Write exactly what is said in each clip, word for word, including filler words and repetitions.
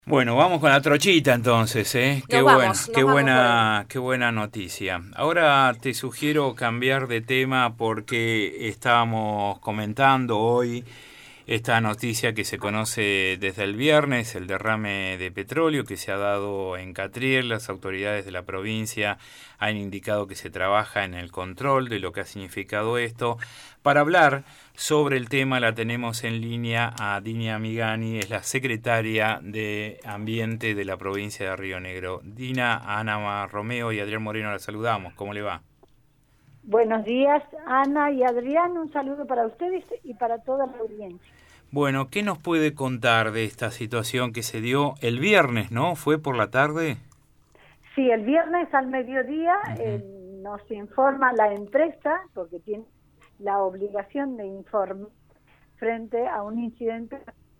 Bueno, vamos con la trochita entonces, ¿eh? Qué, Nos buen, vamos, nos qué vamos buena, qué buena noticia. Ahora te sugiero cambiar de tema porque estábamos comentando hoy esta noticia que se conoce desde el viernes, el derrame de petróleo que se ha dado en Catriel. Las autoridades de la provincia han indicado que se trabaja en el control de lo que ha significado esto. Para hablar sobre el tema la tenemos en línea a Dina Migani, es la secretaria de Ambiente de la provincia de Río Negro. Dina, Ana Romeo y Adrián Moreno la saludamos. ¿Cómo le va? Buenos días, Ana y Adrián. Un saludo para ustedes y para toda la audiencia. Bueno, ¿qué nos puede contar de esta situación que se dio el viernes, no? ¿Fue por la tarde? Sí, el viernes al mediodía uh-huh. eh, nos informa la empresa, porque tiene la obligación de informar frente a un incidente,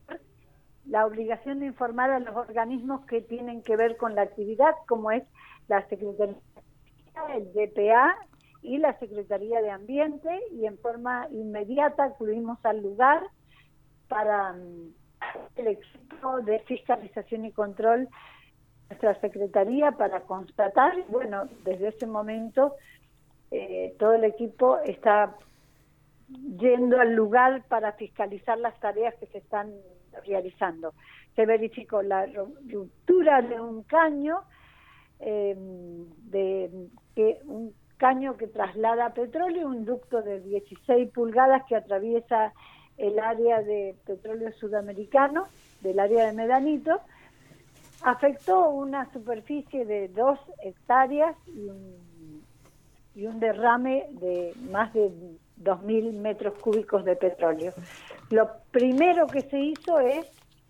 la obligación de informar a los organismos que tienen que ver con la actividad, como es la Secretaría, el D P A y la Secretaría de Ambiente, y en forma inmediata acudimos al lugar para um, el equipo de fiscalización y control de nuestra Secretaría para constatar. Bueno, desde ese momento eh, todo el equipo está yendo al lugar para fiscalizar las tareas que se están realizando. Se verificó la ruptura de un caño, eh, de que un caño que traslada petróleo, un ducto de dieciséis pulgadas que atraviesa el área de petróleo sudamericano, del área de Medanito, afectó una superficie de dos hectáreas y un, y un derrame de más de dos mil metros cúbicos de petróleo. Lo primero que se hizo es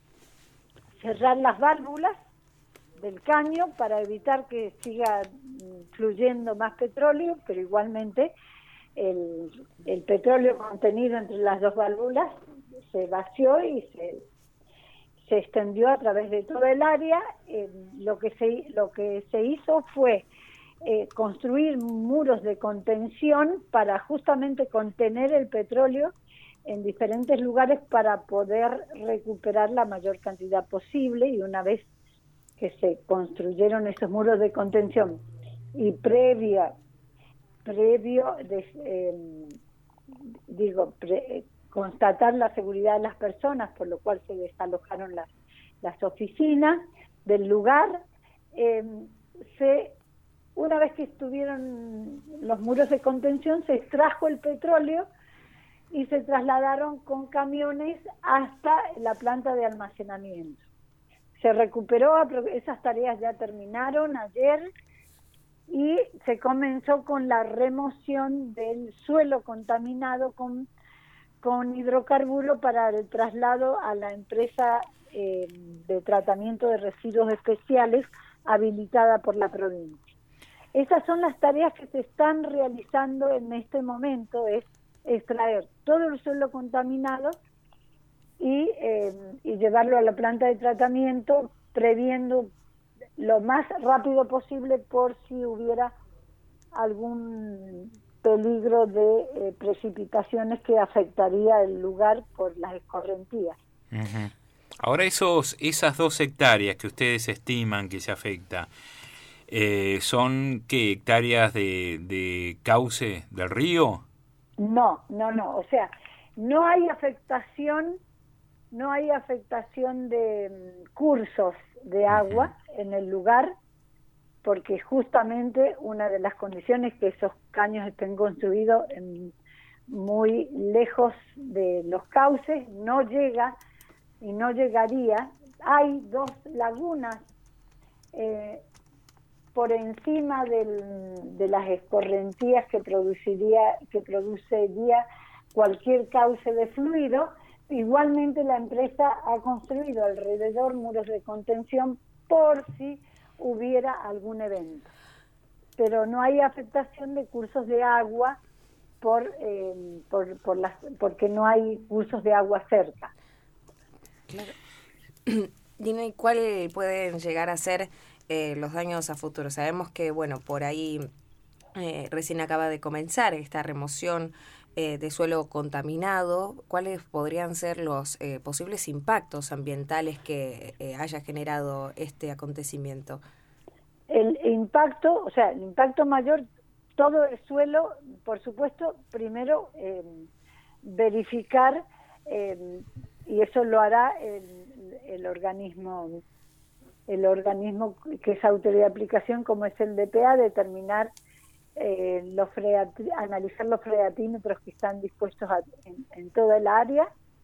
cerrar las válvulas del caño para evitar que siga fluyendo más petróleo, pero igualmente el, el petróleo contenido entre las dos válvulas se vació y se, se extendió a través de todo el área. Eh, lo que se, lo que se hizo fue Eh, construir muros de contención para justamente contener el petróleo en diferentes lugares para poder recuperar la mayor cantidad posible, y una vez que se construyeron esos muros de contención y previa previo de, eh, digo pre, constatar la seguridad de las personas, por lo cual se desalojaron las, las oficinas del lugar, eh, se Una vez que estuvieron los muros de contención, se extrajo el petróleo y se trasladaron con camiones hasta la planta de almacenamiento. Se recuperó, esas tareas ya terminaron ayer, y se comenzó con la remoción del suelo contaminado con, con hidrocarburo para el traslado a la empresa eh, de tratamiento de residuos especiales habilitada por la provincia. Esas son las tareas que se están realizando en este momento, es extraer todo el suelo contaminado y, eh, y llevarlo a la planta de tratamiento, previendo lo más rápido posible por si hubiera algún peligro de eh, precipitaciones que afectaría el lugar por las escorrentías. Uh-huh. Ahora esos, esas dos hectáreas que ustedes estiman que se afecta, Eh, ¿son qué, hectáreas de, de cauce del río? No, no, no, o sea, no hay afectación, no hay afectación de um, cursos de agua uh-huh. en el lugar, porque justamente una de las condiciones es que esos caños estén construidos en, muy lejos de los cauces, no llega y no llegaría. Hay dos lagunas eh, por encima del, de las escorrentías que produciría que produciría cualquier cauce de fluido. Igualmente la empresa ha construido alrededor muros de contención por si hubiera algún evento, pero no hay afectación de cursos de agua por, eh, por, por las, porque no hay cursos de agua cerca. Claro. Dina, ¿y cuál pueden llegar a ser Eh, los daños a futuro? Sabemos que, bueno, por ahí eh, recién acaba de comenzar esta remoción eh, de suelo contaminado, ¿cuáles podrían ser los eh, posibles impactos ambientales que eh, haya generado este acontecimiento? El impacto, o sea, el impacto mayor, todo el suelo, por supuesto, primero eh, verificar, eh, y eso lo hará el, el organismo el organismo que es autoridad de aplicación, como es el D P A, determinar eh, los freati- analizar los freatímetros que están dispuestos a, en, en toda el área,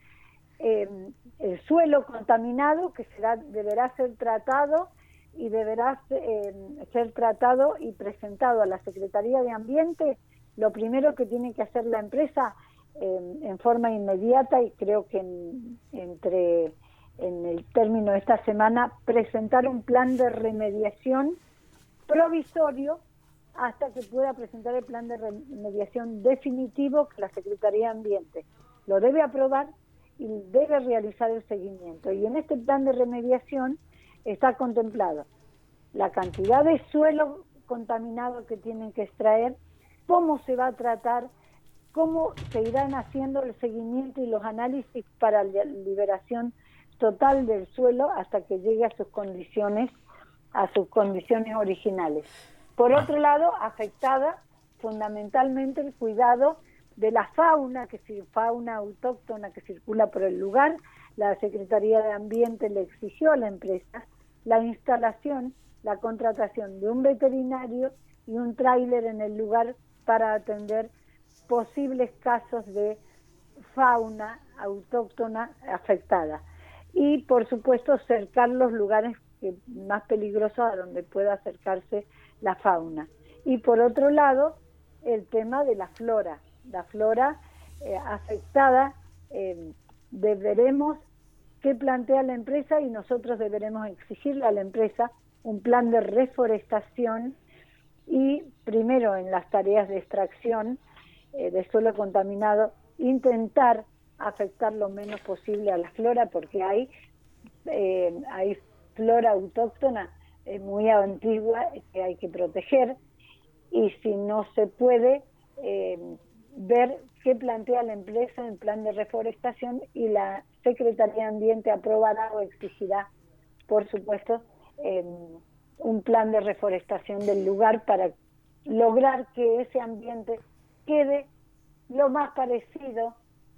eh, el suelo contaminado que será deberá ser tratado y deberá eh, ser tratado y presentado a la Secretaría de Ambiente. Lo primero que tiene que hacer la empresa eh, en forma inmediata, y creo que en, entre en el término de esta semana, presentar un plan de remediación provisorio hasta que pueda presentar el plan de remediación definitivo, que la Secretaría de Ambiente lo debe aprobar y debe realizar el seguimiento. Y en este plan de remediación está contemplado la cantidad de suelo contaminado que tienen que extraer, cómo se va a tratar, cómo se irán haciendo el seguimiento y los análisis para la liberación total del suelo hasta que llegue a sus condiciones, a sus condiciones originales. Por otro lado, afectada fundamentalmente el cuidado de la fauna, que es fauna autóctona que circula por el lugar. La Secretaría de Ambiente le exigió a la empresa la instalación, la contratación de un veterinario y un tráiler en el lugar para atender posibles casos de fauna autóctona afectada. Y, por supuesto, cercar los lugares que, más peligrosos a donde pueda acercarse la fauna. Y, por otro lado, el tema de la flora. La flora eh, afectada, eh, deberemos, ¿qué plantea la empresa? Y nosotros deberemos exigirle a la empresa un plan de reforestación y, primero, en las tareas de extracción eh, de suelo contaminado, intentar afectar lo menos posible a la flora, porque hay eh, hay flora autóctona eh, muy antigua que hay que proteger, y si no se puede, eh, ver qué plantea la empresa en plan de reforestación, y la Secretaría de Ambiente aprobará o exigirá, por supuesto, eh, un plan de reforestación del lugar para lograr que ese ambiente quede lo más parecido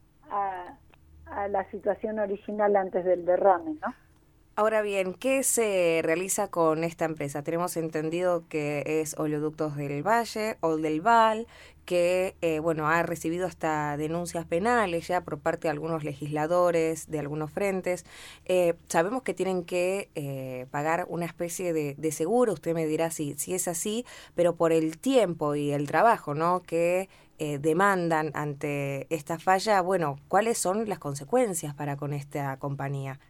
A, a la situación original antes del derrame, ¿no? Ahora bien, ¿qué se realiza con esta empresa? Tenemos entendido que es Oleoductos del Valle o del Val, que eh, bueno, ha recibido hasta denuncias penales ya por parte de algunos legisladores de algunos frentes. Eh, sabemos que tienen que eh, pagar una especie de, de seguro, usted me dirá si, si es así, pero por el tiempo y el trabajo, ¿no?, que eh, demandan ante esta falla, bueno, ¿cuáles son las consecuencias para con esta compañía?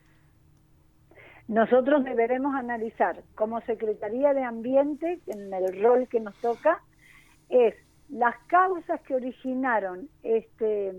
Nosotros deberemos analizar como Secretaría de Ambiente, en el rol que nos toca, es las causas que originaron este,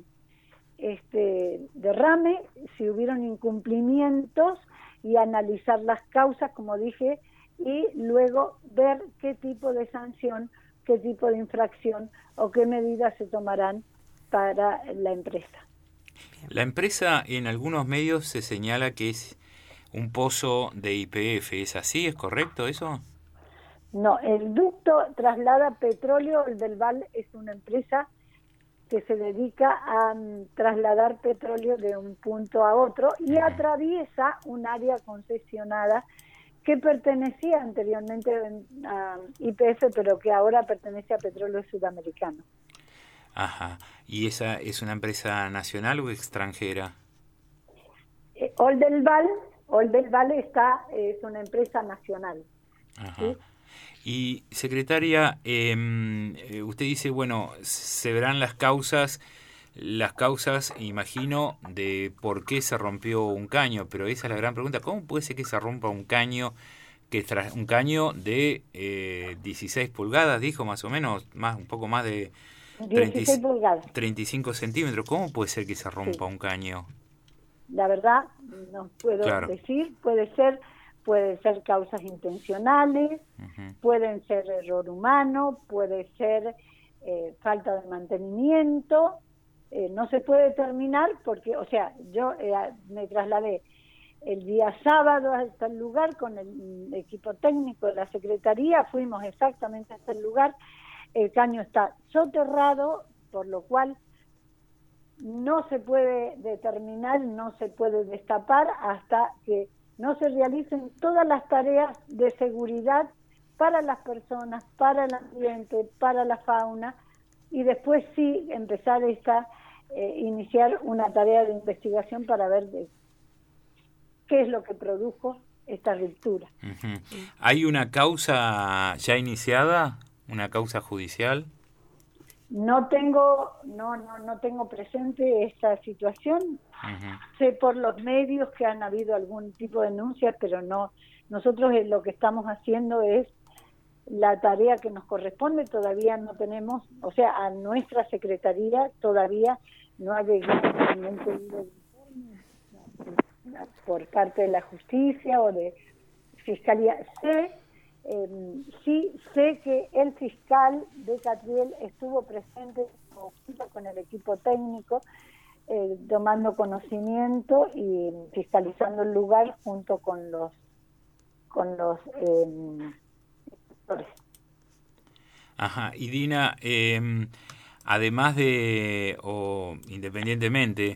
este derrame, si hubieron incumplimientos, y analizar las causas, como dije, y luego ver qué tipo de sanción, qué tipo de infracción o qué medidas se tomarán para la empresa. La empresa en algunos medios se señala que es un pozo de Y P F, ¿es así? ¿Es correcto eso? No, el ducto traslada petróleo. El del Val es una empresa que se dedica a um, trasladar petróleo de un punto a otro y uh-huh. atraviesa un área concesionada que pertenecía anteriormente a Y P F, pero que ahora pertenece a Petróleo Sudamericano. Ajá. ¿Y esa es una empresa nacional o extranjera? Eh, Oldelval Oldelval está, eh, es una empresa nacional. Ajá. ¿Sí? Y, secretaria, eh, usted dice, bueno, se verán las causas, las causas, imagino, de por qué se rompió un caño, pero esa es la gran pregunta. ¿Cómo puede ser que se rompa un caño, que tra- un caño de eh, dieciséis pulgadas, dijo más o menos, más un poco más de dieciséis pulgadas. treinta y cinco centímetros? ¿Cómo puede ser que se rompa sí. un caño? La verdad, no puedo claro. decir, puede ser, puede ser causas intencionales, uh-huh. pueden ser error humano, puede ser eh, falta de mantenimiento, eh, no se puede terminar porque, o sea, yo eh, me trasladé el día sábado hasta el lugar con el equipo técnico de la Secretaría, fuimos exactamente hasta el lugar, el caño está soterrado, por lo cual no se puede determinar, no se puede destapar hasta que no se realicen todas las tareas de seguridad para las personas, para el ambiente, para la fauna, y después sí empezar esta, eh, iniciar una tarea de investigación para ver de qué es lo que produjo esta ruptura. Uh-huh. ¿Hay una causa ya iniciada? ¿Una causa judicial? No tengo, no, no, no tengo presente esta situación. Uh-huh. Sé por los medios que han habido algún tipo de denuncias, pero no. Nosotros lo que estamos haciendo es la tarea que nos corresponde. Todavía no tenemos, o sea, a nuestra secretaría todavía no ha llegado ningún pedido de informe por parte de la justicia o de fiscalía. Sé Eh, sí sé que el fiscal de Catriel estuvo presente junto con el equipo técnico eh, tomando conocimiento y fiscalizando el lugar junto con los con los eh, Ajá, y Dina, eh, además de o independientemente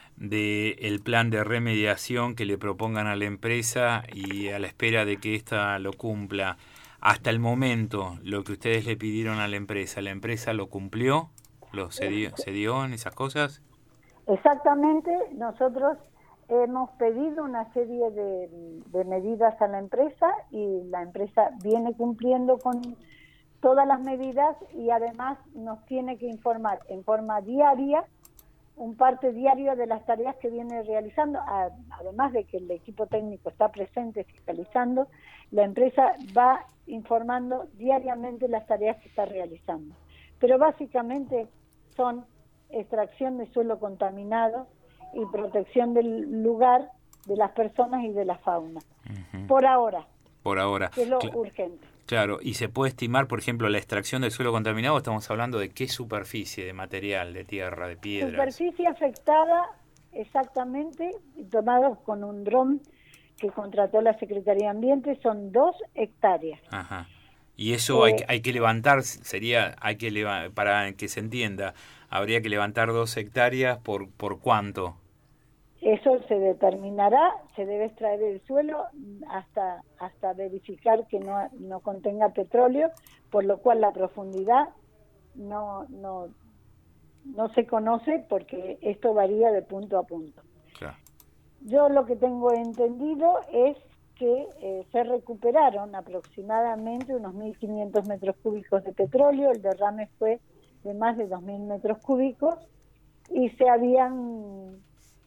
de el plan de remediación que le propongan a la empresa y a la espera de que ésta lo cumpla, hasta el momento lo que ustedes le pidieron a la empresa, ¿la empresa lo cumplió? ¿Lo cedió, cedió en esas cosas? Exactamente, nosotros hemos pedido una serie de, de medidas a la empresa y la empresa viene cumpliendo con todas las medidas y además nos tiene que informar en forma diaria un parte diario de las tareas que viene realizando, además de que el equipo técnico está presente fiscalizando, la empresa va informando diariamente las tareas que está realizando. Pero básicamente son extracción de suelo contaminado y protección del lugar, de las personas y de la fauna. Uh-huh. Por ahora. Por ahora. Que es lo Cl- urgente. Claro, y se puede estimar, por ejemplo, la extracción del suelo contaminado, estamos hablando de qué superficie, de material, de tierra, de piedras. Superficie afectada, exactamente, tomado con un dron que contrató la Secretaría de Ambiente, son dos hectáreas. Ajá. Y eso eh, hay, hay que levantar, sería, hay que leva- para que se entienda, habría que levantar dos hectáreas por, ¿por cuánto? Eso se determinará, se debe extraer el suelo hasta hasta verificar que no no contenga petróleo, por lo cual la profundidad no no no se conoce porque esto varía de punto a punto. Claro. Yo lo que tengo entendido es que eh, se recuperaron aproximadamente unos mil quinientos metros cúbicos de petróleo, el derrame fue de más de dos mil metros cúbicos y se habían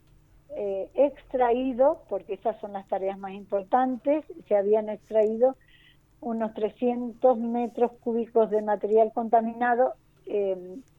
Eh, extraído, porque esas son las tareas más importantes, se habían extraído unos trescientos metros cúbicos de material contaminado eh,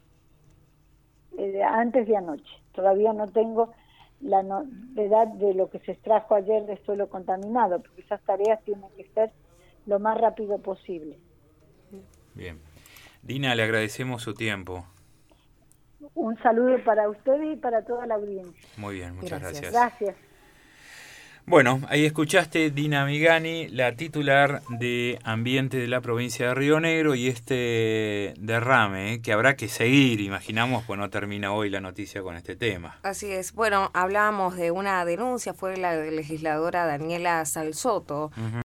eh, antes de anoche. Todavía no tengo la novedad de lo que se extrajo ayer de suelo contaminado, porque esas tareas tienen que ser lo más rápido posible. Bien. Dina, le agradecemos su tiempo. Un saludo para ustedes y para toda la audiencia. Muy bien, muchas gracias. Gracias. Bueno, ahí escuchaste Dina Migani, la titular de Ambiente de la provincia de Río Negro, y este derrame eh, que habrá que seguir, imaginamos, pues no termina hoy la noticia con este tema. Así es. Bueno, hablábamos de una denuncia, fue la legisladora Daniela Salsoto. Uh-huh.